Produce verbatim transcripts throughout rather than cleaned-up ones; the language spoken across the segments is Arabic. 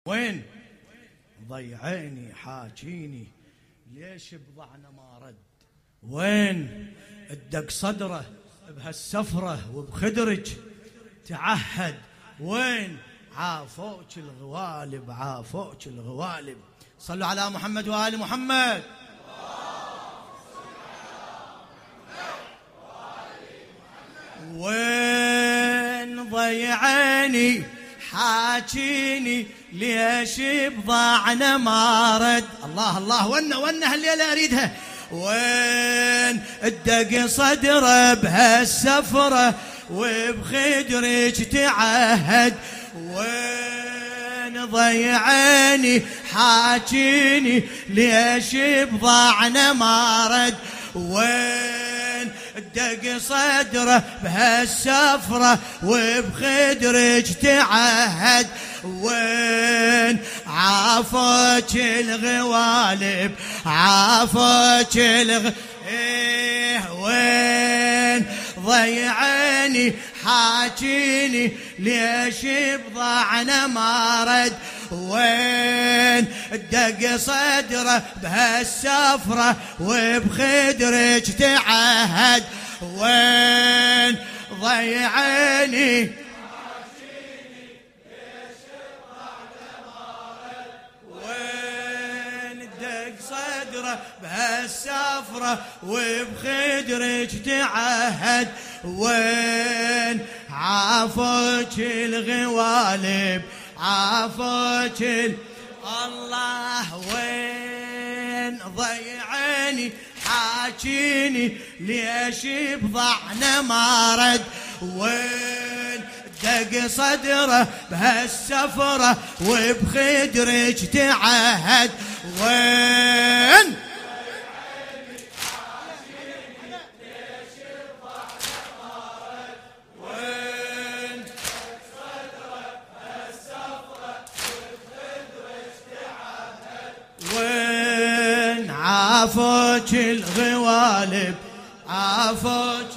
وين ضيعيني حاجيني ليش بضعنا ما رد؟ وين ادق صدره بهالسفرة وبخدرج تعهد؟ وين عافوك الغوالب عافوك الغوالب؟ صلوا على محمد وآل محمد. وين ضيعيني حاجيني ليش بضاعنا ما رد؟ الله الله ونه ونه الليلة أريدها. وين ادق صدره بهالسفرة وبخدرج تعهد؟ وين ضيعيني حاجيني ليش بضاعنا ما رد؟ وين دق صدره بهالسفرة وبخدرج تعهد؟ وين عافوك الغوالب عافوك الغ إيه وين ضيعيني حاجيني ليش بضاعنا ما رد؟ وين دق صدره بهالسفرة وبخدرج تعهد؟ وين ضيعيني حاجيني ليش بضاعنا ما رد؟ وين دق صدره بهالسفرة وبخدرج تعهد؟ وين عافوك الغوالب عافوك الله؟ وين ضيعيني حاجيني ليش بضعنا ما رد؟ وين دق صدره بهالسفرة وبخدرج تعهد؟ وين عافوك الغوالب عافوك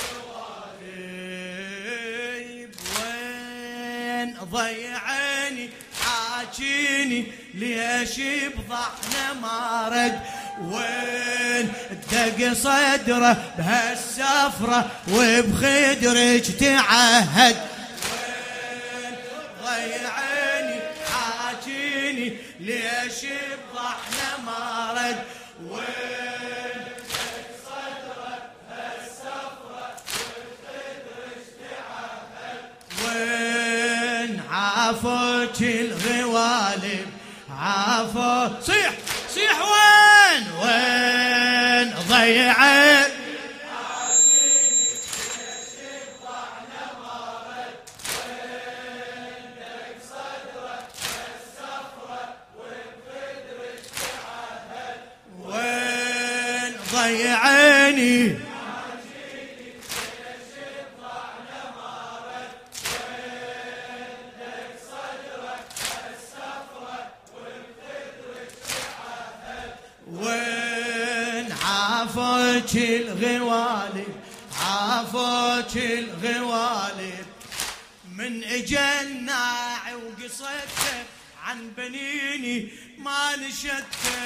الغوالب؟ وين ضيعيني حاجيني ليش بضعنا ما رد؟ وين دق صدره بهالسفرة وبخدرج تعهد؟ وين ضيعيني حاجيني ليش بضعنا ما رد؟ وين دق صدره بهالسفرة وبخدرج تعهد؟ وين عافوك الغوالب عافوك صيح صيح؟ وين وين ضيعت حاجيني ليش بضعنا ما رد؟ وين دق صدره بهالسفرة وبخدرج تعهد؟ وين ضيعيني حاجيني ليش بضعنا ما رد؟ وين دق صدره بهالسفرة وبخدرج تعهد؟ وين عافوك الغوالب عافوك الغوالب؟ من اجا الناعي وقصته عن بنيني ما نشدته،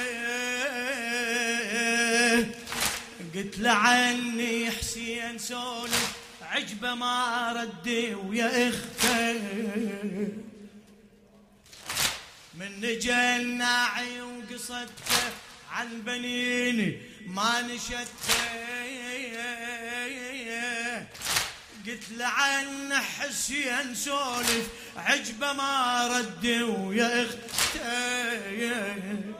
قلت له عني حسين سولف عجبه ما ردي ويا اخته. من اجا الناعي وقصته عن بنيني ما نشدته، قلت له عن حسين سولف عجبه ما ردي ويا اخته.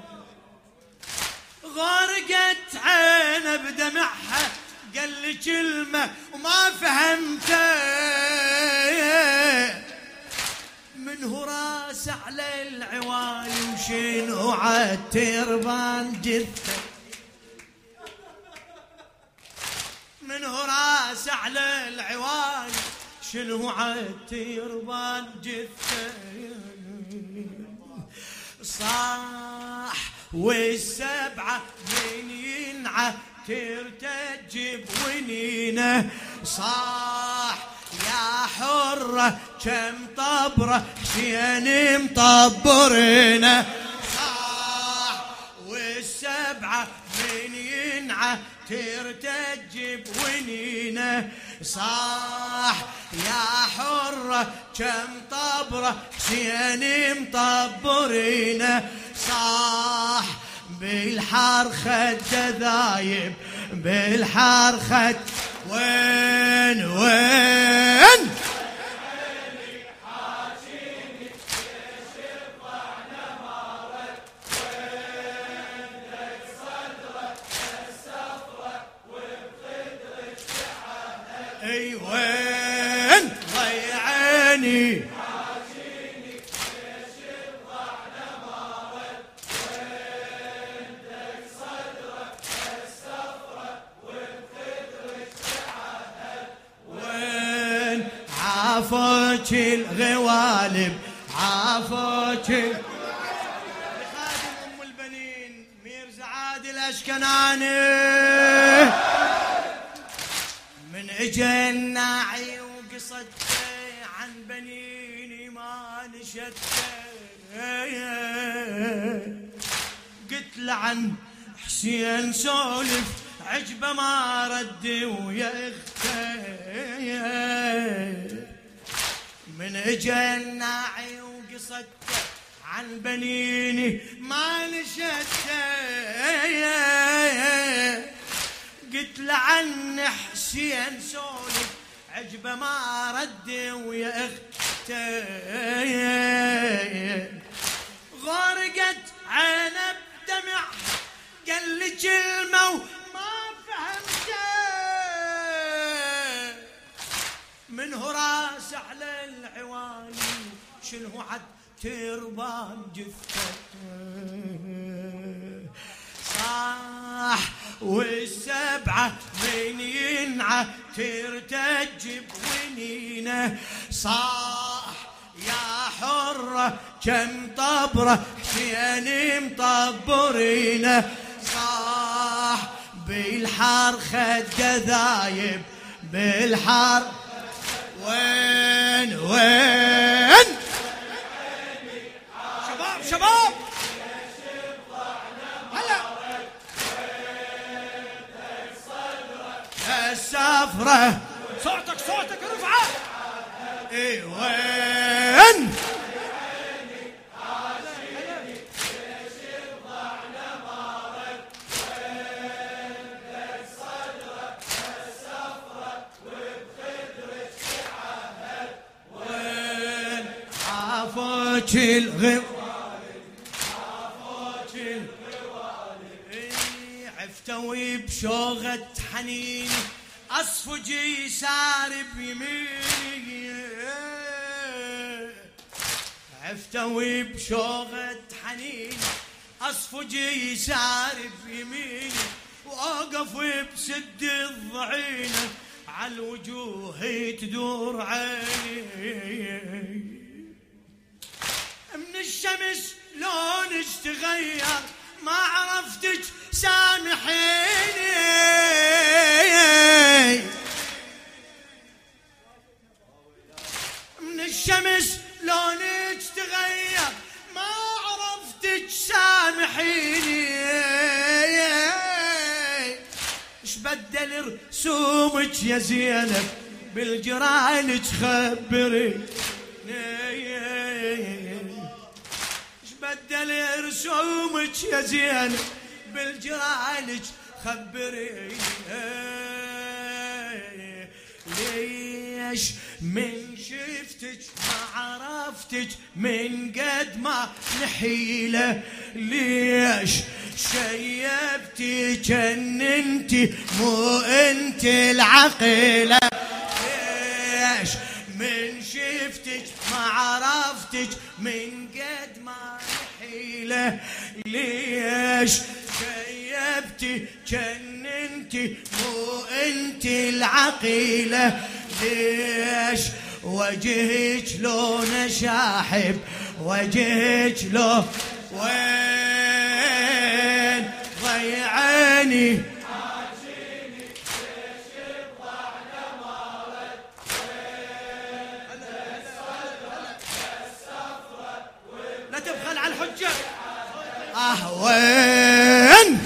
غرقت عينه بدمعها قال لي كلمه وما فهمته، من هو راس على العوالي وشنو عالتربان جثه، من هو راس على العوالي شنو عالتربان جثه. صاح والسبعه من ينعى ترتج بونينه، صاح يا حره كم طبره حسين مطبرنا صاح والسبعة من ينعى ترتج بونينه صاح يا حرة كم طبرة حسين مطبرينه صاح بالحار خد ذايب بالحار خد وين وين اي وين ضيعيني حاجيني ليش الضعنا مارد وينك صدرك السفرة وبخدرك تعهد وين عافوك الغوالب عافوك لخادم ام البنين ميرزا عادل الاشكناني من اجا الناعي وقصدته عن بنيني ما نشدته قلت لعن حسين سولف عجبه ما رد ويا اخته من اجا الناعي وقصدته عن بنيني ما نشدته قلت لعن حسين سولف عجبه ما رد ويا اخته غرقت عينه بدمع قال لي كلمه وما فهمته منه راس على العوالي شنو عد تربان جثته صاح والسبعة من ينعى ترتج بونينه صاح يا حرة كم طبرة حسين مطبرينه صاح بالحار خد ذايب بالحار وين وين شباب شباب السفرة صوتك صوتك رفعه اي وين وين عافوك الغوالب عافوك الغوالب عفتوي بشوغة حنين أصفجي يسار بيميني عفتوي بشوغة حنين أصفجي يسار بيميني وأقف بسد الضعينة عالوجوه تدور عيني من الشمس لونك تغير ما عرفتك سامحيني من الشمس لونك تغير ما عرفتك سامحيني اش بدل رسومك يا زينب بالجرانك خبري اش بدل رسومك يا زينب بالجرانك خبري ليش من شفتك ما عرفتك من قد ما نحيله ليش شيبتي جننتي مو انت العقيله ليش من شفتك ما عرفتك من قد ما نحيله ليش شيبتي جننتي مو انت العقيله ليش وجهك لون شاحب وجهك لون وين ضيعيني الحجة. اه وين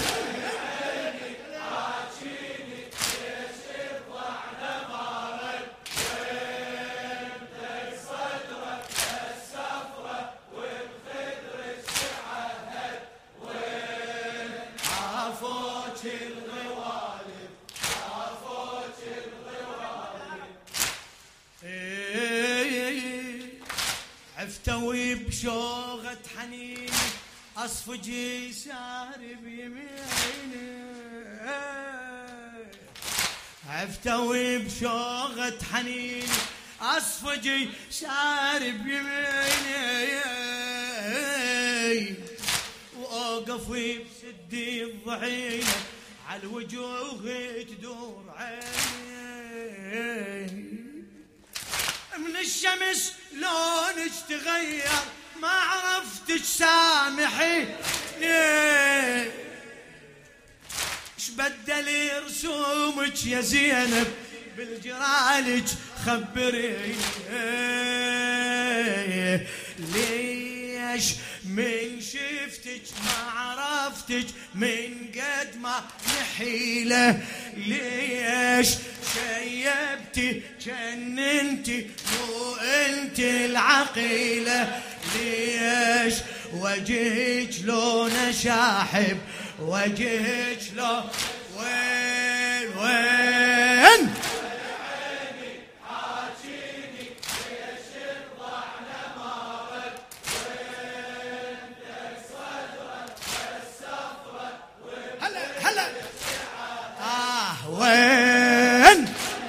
عفتوي بشوغة حنيني أصفجي سارب يميني. عفتوي بشوغة حنيني أصفجي سارب يميني. وأوقفي بسدي الضحينة عالوجوه تدور عيني. من الشمس لونك تغير ما عرفتش سامحي ايش بدل رسومك يا زينب بالجرالك خبريني. ليش من شفتك ما عرفتك من قد ما نحيله. ليش شيبتي جننتي مو انت العقيله. ليش وجهك لونه شاحب وجهك لو وين وين وين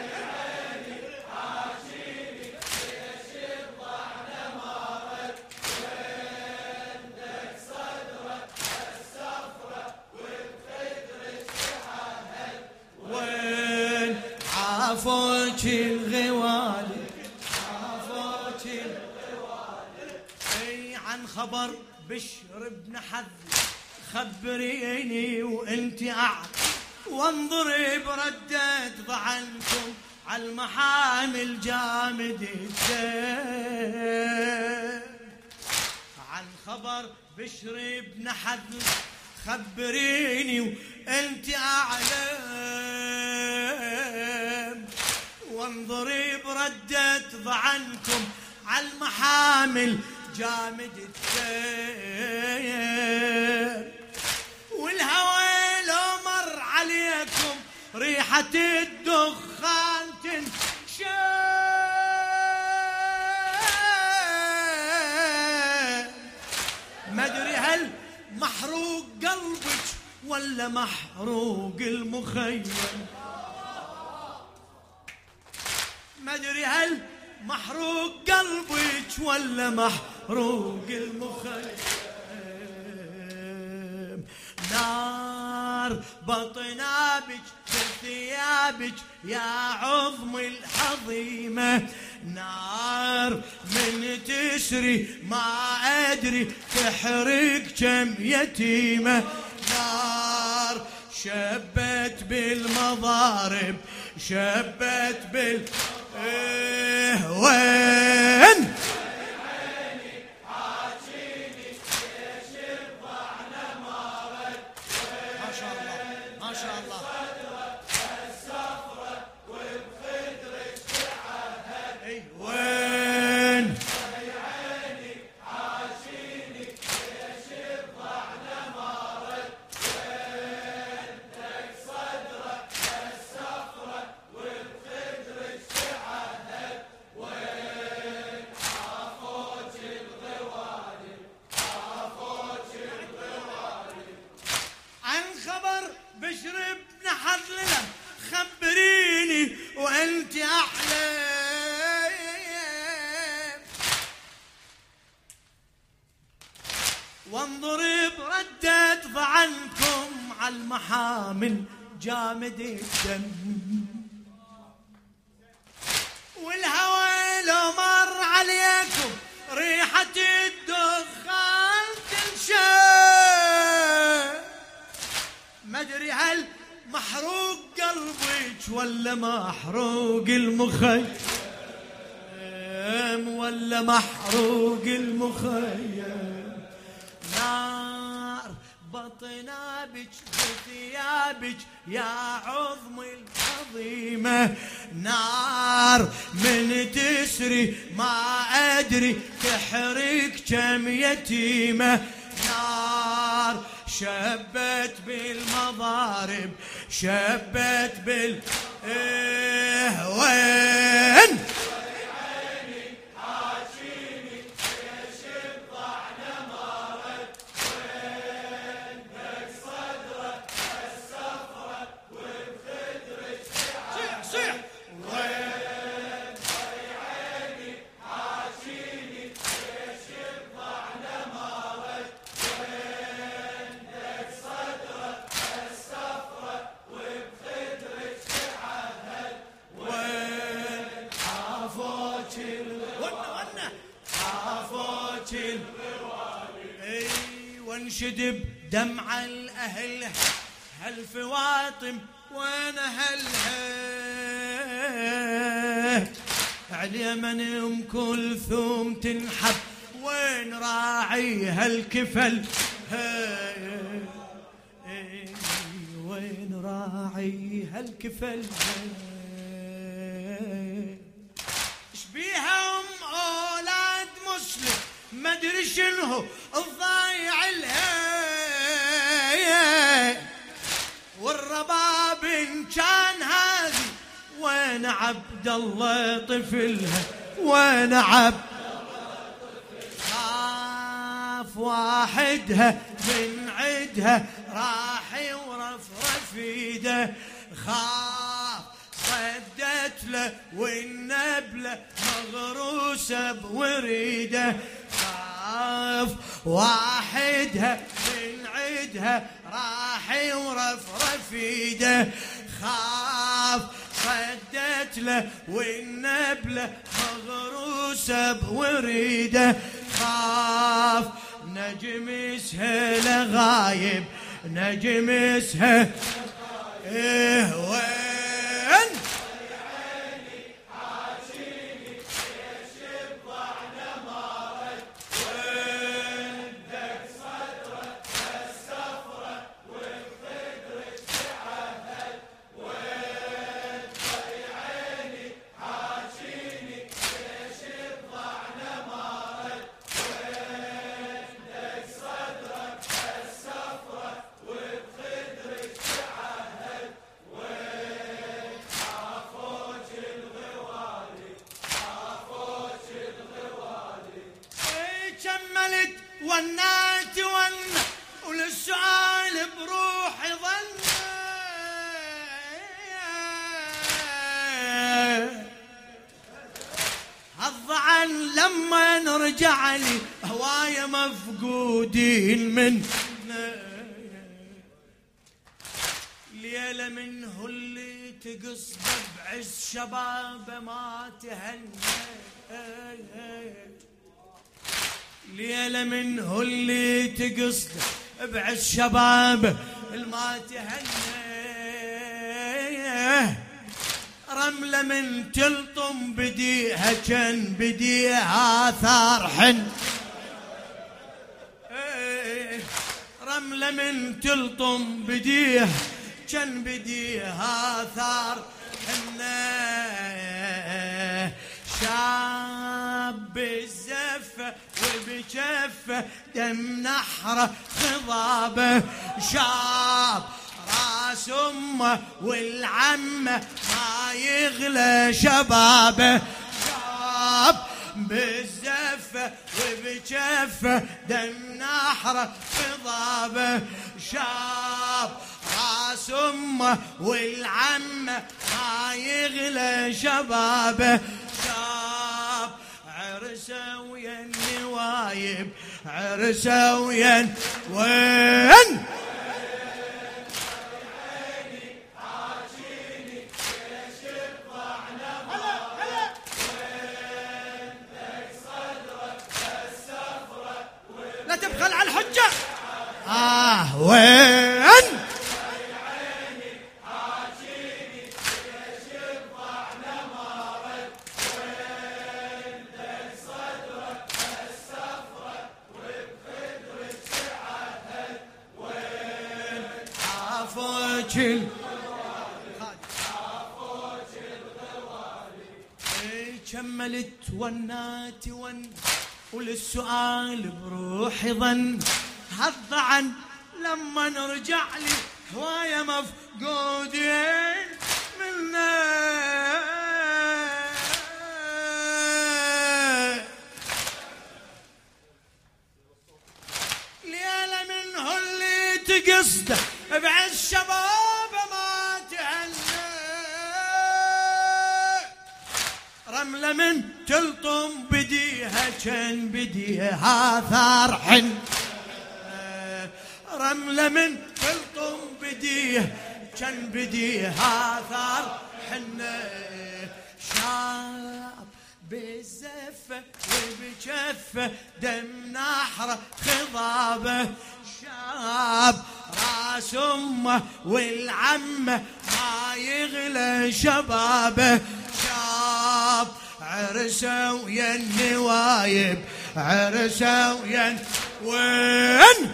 وين عافوك الغوالي عافوك الغوالي. اي عن خبر بشر بن حذ خبريني وانت اعلم وانظري بردة ضعنكم عالمحامل جامد الدين. عن خبر بشر بن حذ خبريني وانت اعلم وانظري بردة ضعنكم عالمحامل جامد الدين. والهوى لو مر عليكم ريحة الدخان تنشم. ما ادري هل محروق قلبك ولا محروق المخيم. ما ادري هل محروق قلبك ولا محروق المخيم. نار بطنابك ثيابك يا عظم الحظيمة. نار من تسري ما أدري تحرق كم يتيمة. نار شبت بالمضارب شبت بال إيه وين خبريني وانت احلم وانظري بردة ضعنكم عالمحامل جامد الدم. والهوى لو مر عليكم ريحة الدخان تنشم. ما ادري هل محروق قلبك ولا محروق المخيم ولا محروق المخيم. حاطنا بك بثيابك يا عظم العظيمة، نار من تسري ما أدري تحرق كم يتيمة، نار شبت بالمضارب شبت بال إيه وين وانشدب دمع الأهل هالفواطم وين أهلها، على من أم كلثوم تنحب وين راعي هالكفل، وين راعي هالكفل، شبيها أم أولاد مسلم ما ادري شنو الضايع لها، والرباب ان كان هذه وين عبد الله طفلها، وين عبد خاف واحدها من عدها راح ورفرف ايده، خاف صدت له والنبله مغروسه بوريده، خاف واحدها من عدها راح ورفرف ايده، خاف صدت له والنبله مغروسه بوريده، خاف نجم سهل غايب نجم سهل ايه وين ونات ون وللسؤال بروحي ظن، الضعن لما نرجع لي هواية مفقودين من ليلة منه اللي تقصد بعز شبابه ما تهنى، ليلة منه اللي تقصد بعز شباب الما تهنى، رملة من تلطم بديها كان بديها ثار حن، رملة من تلطم بديها كان بديها ثار حن، شاب الزفة وبجفة دم نحره خضابه، شاب راس امه والعمه ما يغلى شبابه، شاب بالزفه وبجفه دم نحره خضابه، شاب راس امه والعمه ما يغلى شبابه، شاب عرسه ويا النوايب عرسه ويا وين لا تبخل على الحجة آه وين ال كملت ونات ون وللسؤال بروحي ظن هالضعن لما نرجع لي هواية مفقودين منا ليلة منه اللي تقصده بعز شباب ما تهنى رملة من تلطم بديها كان بديها ثار حن رملة من تلطم بديها كان بديها ثار حن شاب بالزفة وبجفة دم نحره خضابه شاب راس امه والعمه ما يغلى شبابه شاب عرسه ويا النوايب عرسه ويا وين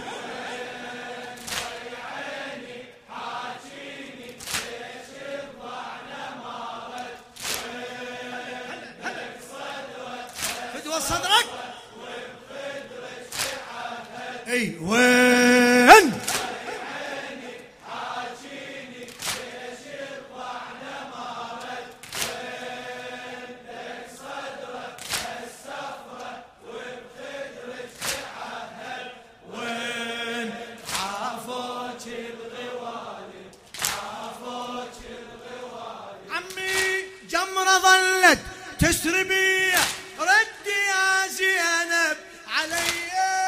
صدرك اي وين حاجيني ليش يطلعنا مرض وينك صدرك السفرة وبخدرك تعهد وين عافوك الغوالي عافوك الغوالي عمي جمرة ظلت تسربي ردي يا زينب علي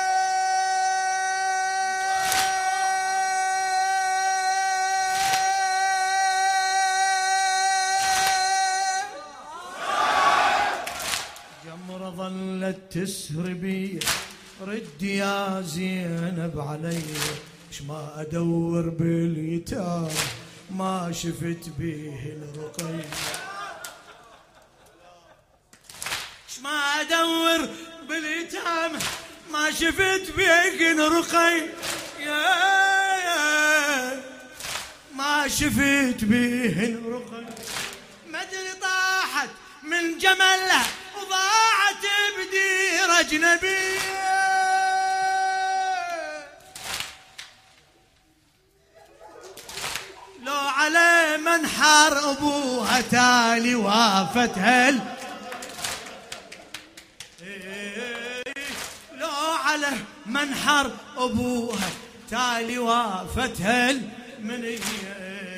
جمرة ظلت تسربي ردي يا زينب علي اش ما ادور باليتام ما شفت بيه الرقي ما ادور باليتام ما شفت بيقن رقي يا يا ما شفت بيهن رقي مدري طاحت من جملها وضاعت بدير اجنبيه لو على منحر ابوها تالي وافت هل على منحر ابوها تالي وافتها المنيه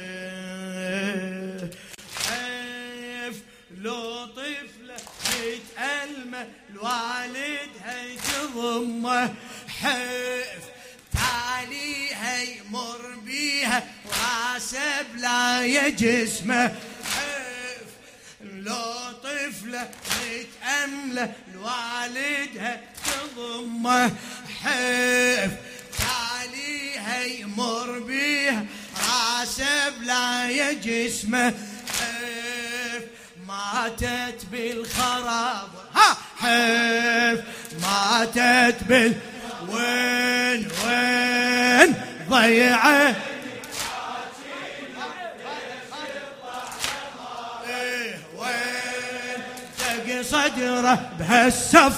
حيف لو طفله تتألمه لوالدها تضمه حيف تاليها يمر بيها وراسه بلا يا جسمه حيف لو طفله تتأمله لوالدها تضمه حيف تاليها يمر بيها راسه بلا يا جسمه حيف ماتت بالخراب ها حيف ماتت بال وين وين ضيعه ايه وين تقي صدره بهالسف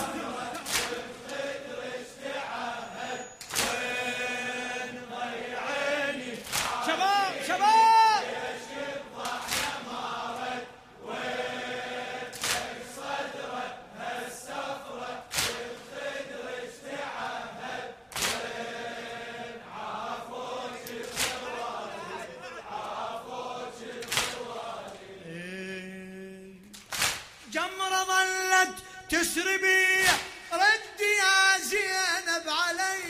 جمرة ظلت تسربي ردي يا زينب علي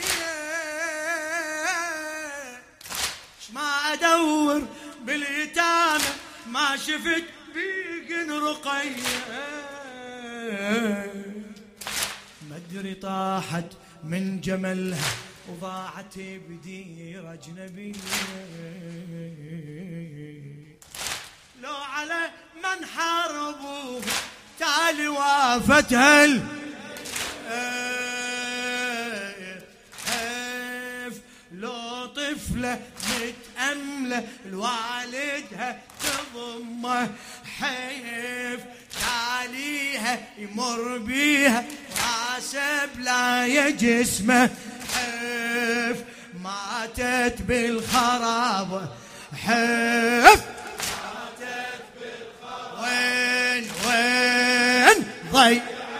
ما ادور باليتامى ما شفت بيقن رقية مدري طاحت من جملها وضاعت بدير اجنبيه لو على من حاربوه تالي وافتها حيف لو طفل طفلة متأملة لوالدها تضمه، حيف تاليها يمر بيها راسه بلا يا جسمه، حيف ماتت بالخرابة، حيف ماتت بالخرابة. وين وين ضي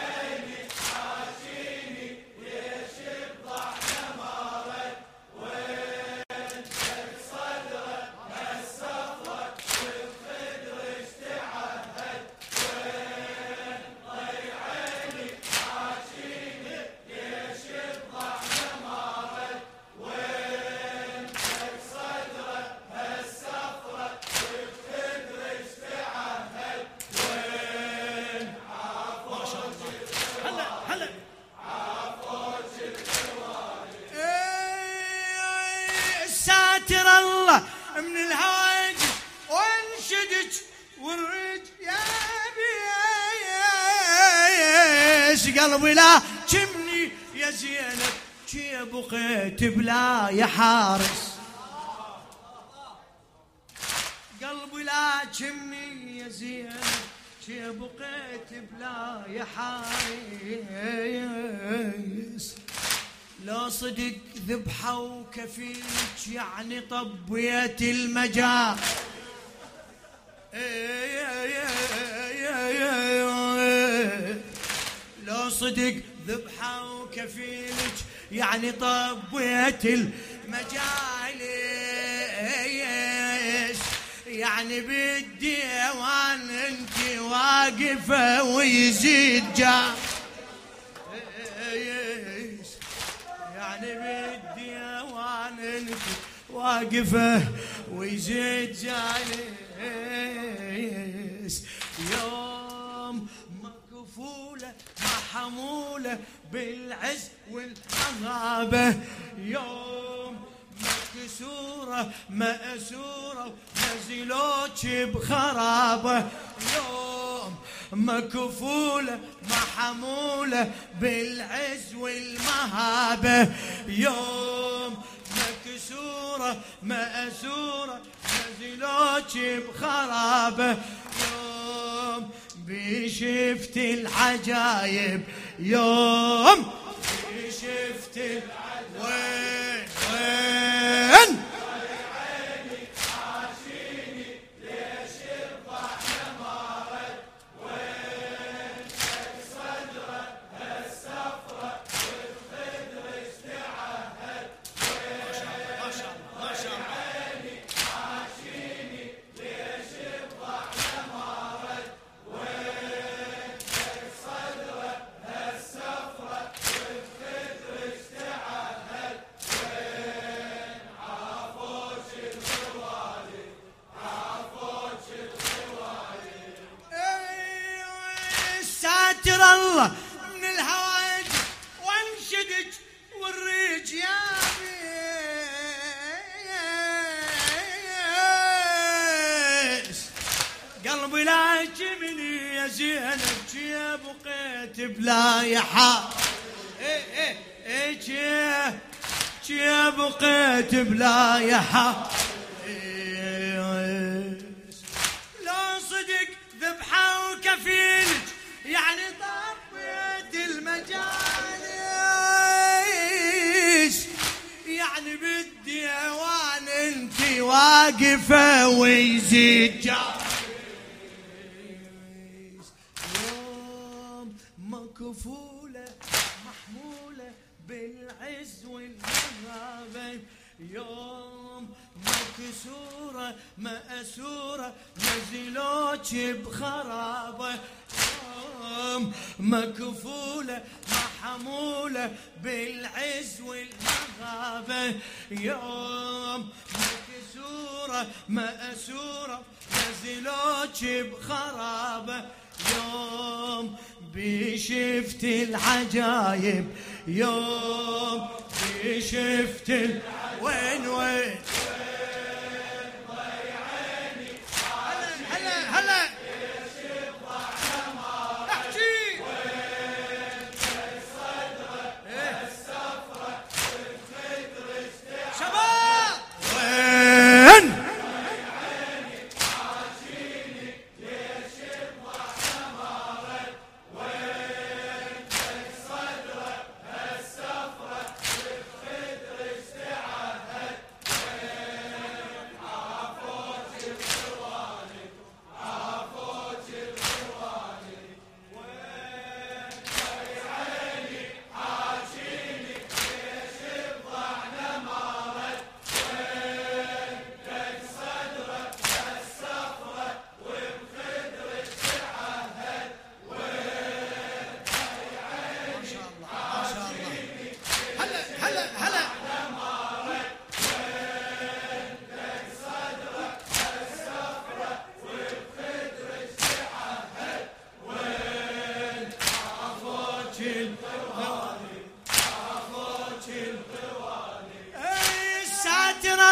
ساتر الله من الهواجس وانشدج والرج يا بيس، قلبي لا كمني يا زينب كي بقيت بلا يا حارس، قلبي لا كمني يا زينب كي بقيت بلا يا حارس، لو صدق ذبحة وكفيلك يعني طبيت المجال، لو صدق ذبحة وكفيلك يعني طبيت المجال، يعني بالديوان انت واقفة ويزيد جا، يعني بالديوان انت واقفه ويزيد جالس، يوم مكفوله محموله بالعز والمهابه، يوم مكسوره مأسوره نزلوك بخرابه، يوم مكفولة محمولة بالعز والمهابة، يوم مكسورة مأسورة نزلوك بخرابة، يوم بشفت العجايب، يوم بشفت العجايب. وين وين ساتر الله من الهواج وانشدج والريج يا بيس، قلبي لا جمني يا زينب يا بقيت بلا يا حار، ايه ايه ايه يا بقيت بلا يا حار، لو صدق ذبحة وكفيلك يعني طبيت المجالس، يعني بالديوان انت واقفة ويزيد جالس، يوم مكفولة محمولة بالعز والمهابة، يوم مكسورة مأسورة نزلوك بخرابة، يوم مكفولة محمولة بالعز والمهابة، يوم مكسورة مأسورة نزلوك بخرابة، يوم بشفت العجايب، يوم بشفت ال... وين وين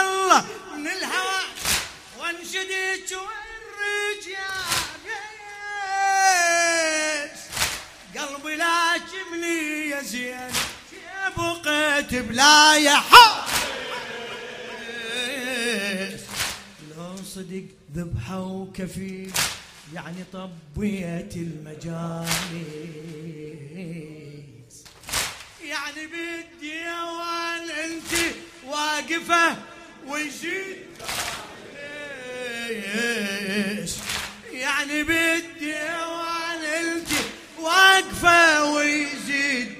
والله من الهوى وانشدك والرجال قلبي لا جبني يا زين بقيت بلا يا حب لو صدق ذبحه وكفيل يعني طبيت المجالس يعني بدي وان انت واقفه ويزيد يعني بدي وان انت واقفه ويزيد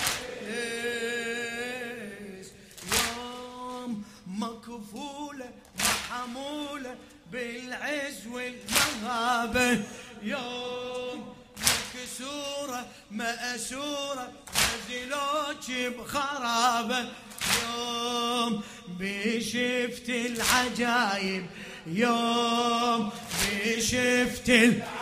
يوم مكفوله محموله بالعز والمهابه يوم مكسوره مأسوره نزلوك بخرابه يوم بشفت العجايب يوم بشفت